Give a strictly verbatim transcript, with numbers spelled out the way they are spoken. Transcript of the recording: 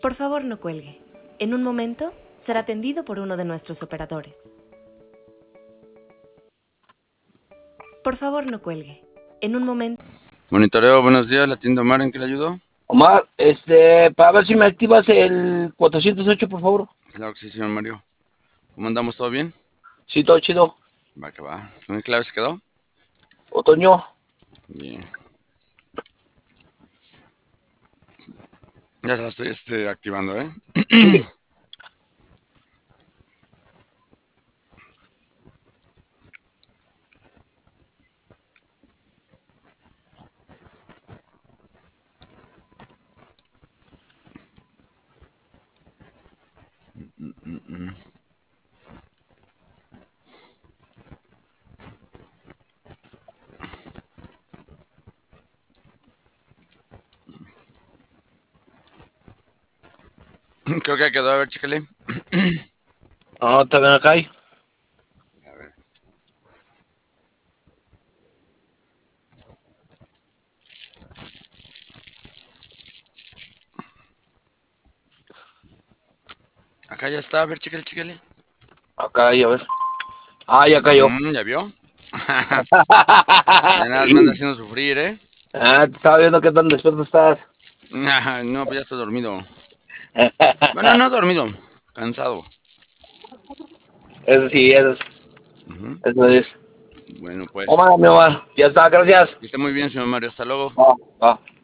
Por favor, no cuelgue. En un momento será atendido por uno de nuestros operadores. Por favor, no cuelgue. En un momento... Monitoreo, buenos días, la tienda Omar, ¿en qué le ayudo? Omar, este, para ver si me activas el cuatrocientos ocho, por favor. Claro que sí, señor Mario. ¿Cómo andamos? ¿Todo bien? Sí, todo chido. Va que va. ¿En qué clave se quedó? Otoño. Bien. Ya se la estoy este, activando, ¿eh? Sí. Mm, mm, mm. Creo que quedó, a ver, chécale. No, también acá hay. A ver. Acá ya está, a ver, chécale, chécale. Acá hay, a ver. Ah, ya cayó. Mm, ¿ya vio? Ya nada más me anda haciendo sufrir, ¿eh? Ah, te estaba viendo qué tan despierto estás. No, pues ya estoy dormido. Bueno, no dormido, cansado. Eso sí, eso es. Ujú. Eso es. Bueno, pues. Omar, mi Omar. Ya está, gracias. Que esté muy bien, señor Mario. Hasta luego. Va, va.